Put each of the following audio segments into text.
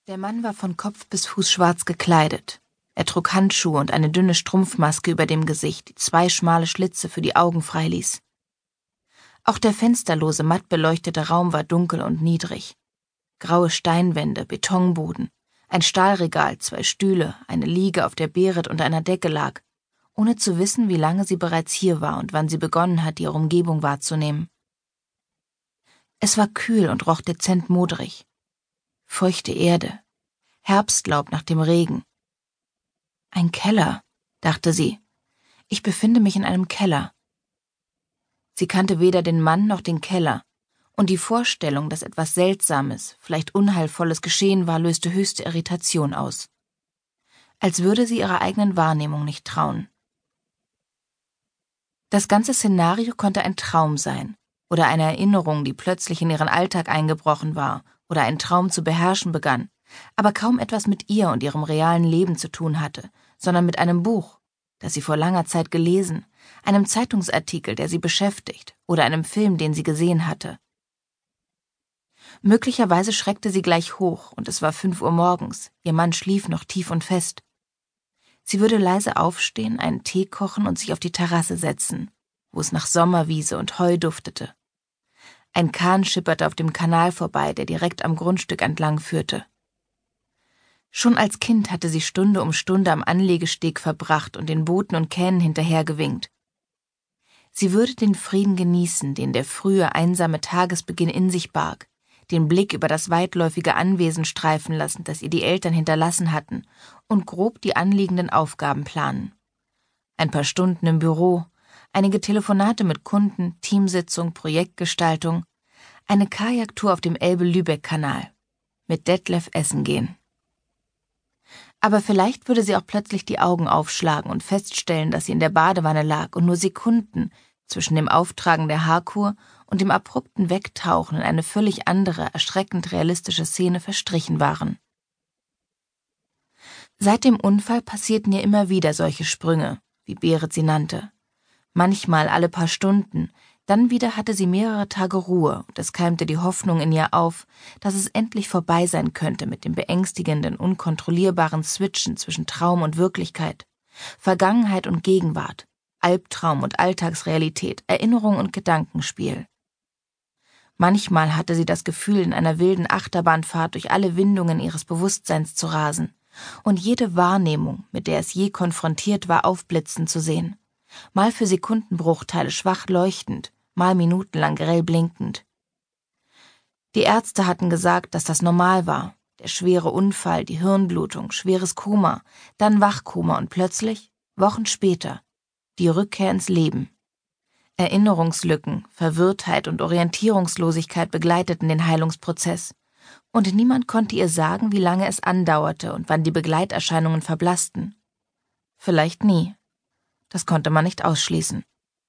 Der Mann war von Kopf bis Fuß schwarz gekleidet. Er trug Handschuhe und eine dünne Strumpfmaske über dem Gesicht, die 2 schmale Schlitze für die Augen freiließ. Auch der fensterlose, matt beleuchtete Raum war dunkel und niedrig. Graue Steinwände, Betonboden, ein Stahlregal, 2 Stühle, eine Liege, auf der Berit unter einer Decke lag, ohne zu wissen, wie lange sie bereits hier war und wann sie begonnen hat, ihre Umgebung wahrzunehmen. Es war kühl und roch dezent modrig. Feuchte Erde, Herbstlaub nach dem Regen. Ein Keller, dachte sie. Ich befinde mich in einem Keller. Sie kannte weder den Mann noch den Keller, und die Vorstellung, dass etwas Seltsames, vielleicht Unheilvolles geschehen war, löste höchste Irritation aus. Als würde sie ihrer eigenen Wahrnehmung nicht trauen. Das ganze Szenario konnte ein Traum sein, oder eine Erinnerung, die plötzlich in ihren Alltag eingebrochen war, oder einen Traum zu beherrschen begann, aber kaum etwas mit ihr und ihrem realen Leben zu tun hatte, sondern mit einem Buch, das sie vor langer Zeit gelesen, einem Zeitungsartikel, der sie beschäftigt, oder einem Film, den sie gesehen hatte. Möglicherweise schreckte sie gleich hoch, und es war 5 Uhr morgens, ihr Mann schlief noch tief und fest. Sie würde leise aufstehen, einen Tee kochen und sich auf die Terrasse setzen, wo es nach Sommerwiese und Heu duftete. Ein Kahn schipperte auf dem Kanal vorbei, der direkt am Grundstück entlang führte. Schon als Kind hatte sie Stunde um Stunde am Anlegesteg verbracht und den Booten und Kähnen hinterhergewinkt. Sie würde den Frieden genießen, den der frühe, einsame Tagesbeginn in sich barg, den Blick über das weitläufige Anwesen streifen lassen, das ihr die Eltern hinterlassen hatten, und grob die anliegenden Aufgaben planen. Ein paar Stunden im Büro, einige Telefonate mit Kunden, Teamsitzung, Projektgestaltung, eine Kajaktour auf dem Elbe-Lübeck-Kanal, mit Detlef essen gehen. Aber vielleicht würde sie auch plötzlich die Augen aufschlagen und feststellen, dass sie in der Badewanne lag und nur Sekunden zwischen dem Auftragen der Haarkur und dem abrupten Wegtauchen in eine völlig andere, erschreckend realistische Szene verstrichen waren. Seit dem Unfall passierten ihr immer wieder solche Sprünge, wie Berit sie nannte. Manchmal alle paar Stunden, dann wieder hatte sie mehrere Tage Ruhe und es keimte die Hoffnung in ihr auf, dass es endlich vorbei sein könnte mit dem beängstigenden, unkontrollierbaren Switchen zwischen Traum und Wirklichkeit, Vergangenheit und Gegenwart, Albtraum und Alltagsrealität, Erinnerung und Gedankenspiel. Manchmal hatte sie das Gefühl, in einer wilden Achterbahnfahrt durch alle Windungen ihres Bewusstseins zu rasen und jede Wahrnehmung, mit der es je konfrontiert war, aufblitzen zu sehen, mal für Sekundenbruchteile schwach leuchtend, mal minutenlang grell blinkend. Die Ärzte hatten gesagt, dass das normal war, der schwere Unfall, die Hirnblutung, schweres Koma, dann Wachkoma und plötzlich, Wochen später, die Rückkehr ins Leben. Erinnerungslücken, Verwirrtheit und Orientierungslosigkeit begleiteten den Heilungsprozess, und niemand konnte ihr sagen, wie lange es andauerte und wann die Begleiterscheinungen verblassten. Vielleicht nie. Das konnte man nicht ausschließen.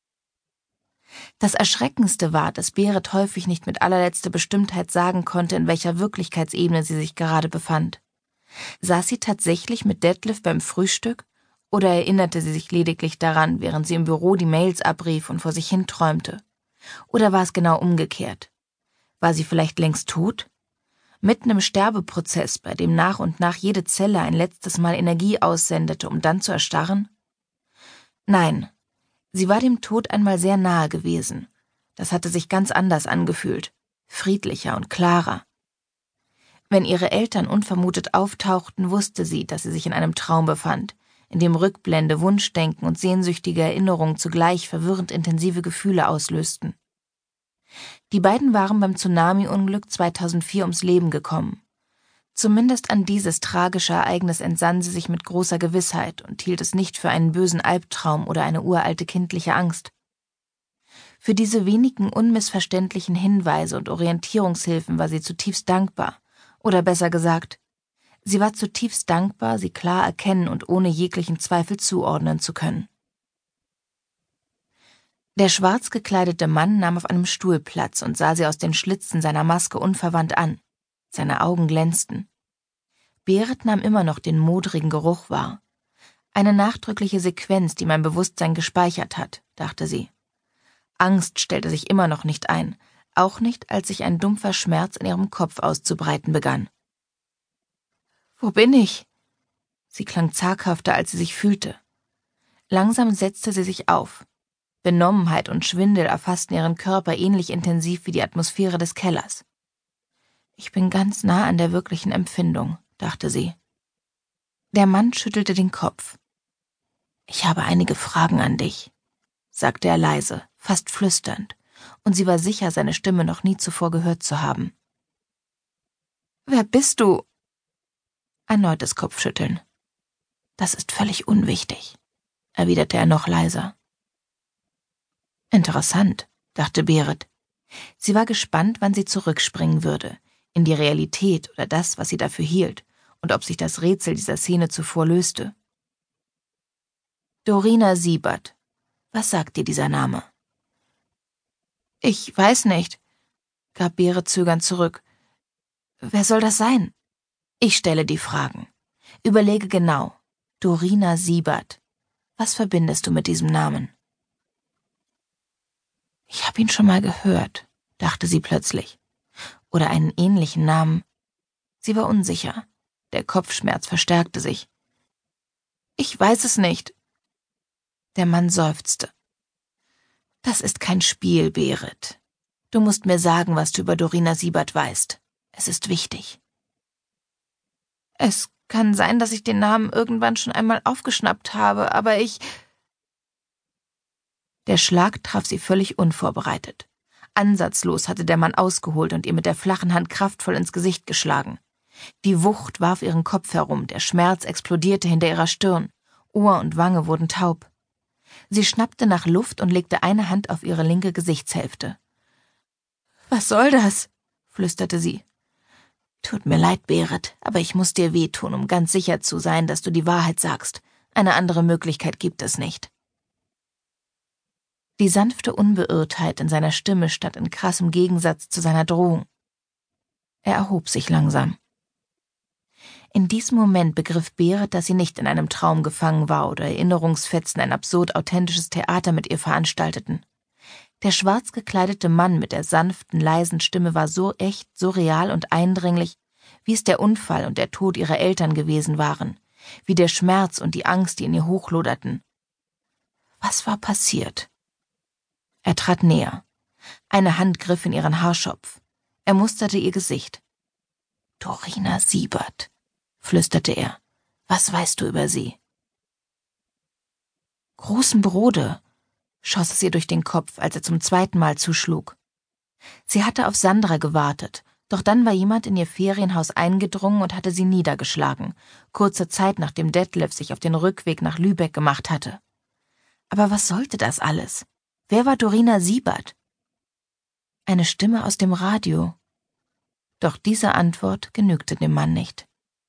Das Erschreckendste war, dass Berit häufig nicht mit allerletzter Bestimmtheit sagen konnte, in welcher Wirklichkeitsebene sie sich gerade befand. Saß sie tatsächlich mit Detlef beim Frühstück oder erinnerte sie sich lediglich daran, während sie im Büro die Mails abrief und vor sich hin träumte? Oder war es genau umgekehrt? War sie vielleicht längst tot? Mitten im Sterbeprozess, bei dem nach und nach jede Zelle ein letztes Mal Energie aussendete, um dann zu erstarren? Nein, sie war dem Tod einmal sehr nahe gewesen. Das hatte sich ganz anders angefühlt, friedlicher und klarer. Wenn ihre Eltern unvermutet auftauchten, wusste sie, dass sie sich in einem Traum befand, in dem Rückblende, Wunschdenken und sehnsüchtige Erinnerungen zugleich verwirrend intensive Gefühle auslösten. Die beiden waren beim Tsunami-Unglück 2004 ums Leben gekommen. Zumindest an dieses tragische Ereignis entsann sie sich mit großer Gewissheit und hielt es nicht für einen bösen Albtraum oder eine uralte kindliche Angst. Für diese wenigen unmissverständlichen Hinweise und Orientierungshilfen war sie zutiefst dankbar, oder besser gesagt, sie war zutiefst dankbar, sie klar erkennen und ohne jeglichen Zweifel zuordnen zu können. Der schwarz gekleidete Mann nahm auf einem Stuhl Platz und sah sie aus den Schlitzen seiner Maske unverwandt an. Seine Augen glänzten. Berit nahm immer noch den modrigen Geruch wahr. Eine nachdrückliche Sequenz, die mein Bewusstsein gespeichert hat, dachte sie. Angst stellte sich immer noch nicht ein, auch nicht, als sich ein dumpfer Schmerz in ihrem Kopf auszubreiten begann. Wo bin ich?« Sie klang zaghafter, als sie sich fühlte. Langsam setzte sie sich auf. Benommenheit und Schwindel erfassten ihren Körper ähnlich intensiv wie die Atmosphäre des Kellers. »Ich bin ganz nah an der wirklichen Empfindung«, dachte sie. Der Mann schüttelte den Kopf. »Ich habe einige Fragen an dich«, sagte er leise, fast flüsternd, und sie war sicher, seine Stimme noch nie zuvor gehört zu haben. »Wer bist du?« Erneutes Kopfschütteln. »Das ist völlig unwichtig«, erwiderte er noch leiser. Interessant, dachte Berit. Sie war gespannt, wann sie zurückspringen würde, in die Realität oder das, was sie dafür hielt, und ob sich das Rätsel dieser Szene zuvor löste. »Dorina Siebert. Was sagt dir dieser Name?« »Ich weiß nicht«, gab Berit zögernd zurück. »Wer soll das sein?« »Ich stelle die Fragen. Überlege genau. Dorina Siebert. Was verbindest du mit diesem Namen?« »Ich habe ihn schon mal gehört«, dachte sie plötzlich. »Oder einen ähnlichen Namen.« Sie war unsicher. Der Kopfschmerz verstärkte sich. »Ich weiß es nicht.« Der Mann seufzte. »Das ist kein Spiel, Berit. Du musst mir sagen, was du über Dorina Siebert weißt. Es ist wichtig.« »Es kann sein, dass ich den Namen irgendwann schon einmal aufgeschnappt habe, aber ich...« Der Schlag traf sie völlig unvorbereitet. Ansatzlos hatte der Mann ausgeholt und ihr mit der flachen Hand kraftvoll ins Gesicht geschlagen. Die Wucht warf ihren Kopf herum, der Schmerz explodierte hinter ihrer Stirn, Ohr und Wange wurden taub. Sie schnappte nach Luft und legte eine Hand auf ihre linke Gesichtshälfte. »Was soll das?«, flüsterte sie. »Tut mir leid, Berit, aber ich muss dir wehtun, um ganz sicher zu sein, dass du die Wahrheit sagst. Eine andere Möglichkeit gibt es nicht.« Die sanfte Unbeirrtheit in seiner Stimme stand in krassem Gegensatz zu seiner Drohung. Er erhob sich langsam. In diesem Moment begriff Berit, dass sie nicht in einem Traum gefangen war oder Erinnerungsfetzen ein absurd authentisches Theater mit ihr veranstalteten. Der schwarz gekleidete Mann mit der sanften, leisen Stimme war so echt, so real und eindringlich, wie es der Unfall und der Tod ihrer Eltern gewesen waren, wie der Schmerz und die Angst, die in ihr hochloderten. Was war passiert? Er trat näher. Eine Hand griff in ihren Haarschopf. Er musterte ihr Gesicht. »Dorina Siebert«, flüsterte er. »Was weißt du über sie?« »Großen Brode«, schoss es ihr durch den Kopf, als er zum zweiten Mal zuschlug. Sie hatte auf Sandra gewartet, doch dann war jemand in ihr Ferienhaus eingedrungen und hatte sie niedergeschlagen, kurze Zeit nachdem Detlef sich auf den Rückweg nach Lübeck gemacht hatte. Aber was sollte das alles? Wer war Dorina Siebert? Eine Stimme aus dem Radio. Doch diese Antwort genügte dem Mann nicht.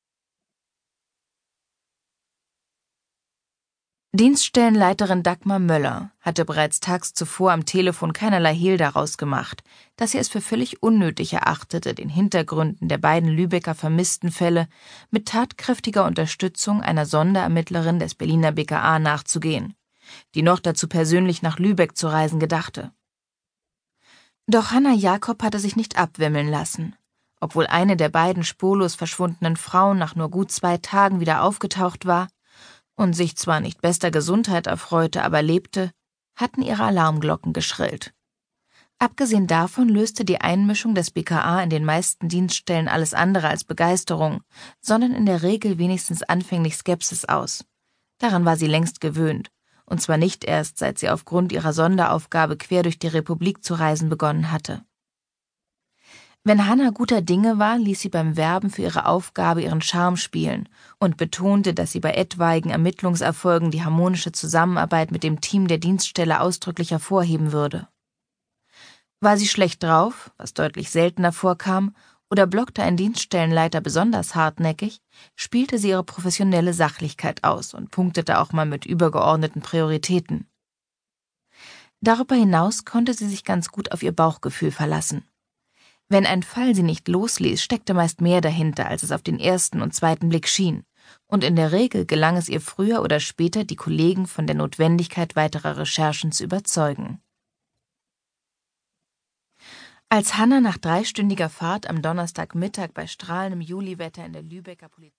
Dienststellenleiterin Dagmar Möller hatte bereits tags zuvor am Telefon keinerlei Hehl daraus gemacht, dass sie es für völlig unnötig erachtete, den Hintergründen der beiden Lübecker Vermisstenfälle mit tatkräftiger Unterstützung einer Sonderermittlerin des Berliner BKA nachzugehen, die noch dazu persönlich nach Lübeck zu reisen gedachte. Doch Hanna Jakob hatte sich nicht abwimmeln lassen. Obwohl eine der beiden spurlos verschwundenen Frauen nach nur gut 2 Tagen wieder aufgetaucht war und sich zwar nicht bester Gesundheit erfreute, aber lebte, hatten ihre Alarmglocken geschrillt. Abgesehen davon löste die Einmischung des BKA in den meisten Dienststellen alles andere als Begeisterung, sondern in der Regel wenigstens anfänglich Skepsis aus. Daran war sie längst gewöhnt, und zwar nicht erst, seit sie aufgrund ihrer Sonderaufgabe quer durch die Republik zu reisen begonnen hatte. Wenn Hanna guter Dinge war, ließ sie beim Werben für ihre Aufgabe ihren Charme spielen und betonte, dass sie bei etwaigen Ermittlungserfolgen die harmonische Zusammenarbeit mit dem Team der Dienststelle ausdrücklich hervorheben würde. War sie schlecht drauf, was deutlich seltener vorkam, oder blockte ein Dienststellenleiter besonders hartnäckig, spielte sie ihre professionelle Sachlichkeit aus und punktete auch mal mit übergeordneten Prioritäten. Darüber hinaus konnte sie sich ganz gut auf ihr Bauchgefühl verlassen. Wenn ein Fall sie nicht losließ, steckte meist mehr dahinter, als es auf den ersten und zweiten Blick schien, und in der Regel gelang es ihr früher oder später, die Kollegen von der Notwendigkeit weiterer Recherchen zu überzeugen. Als Hanna nach 3-stündiger Fahrt am Donnerstagmittag bei strahlendem Juliwetter in der Lübecker Polizei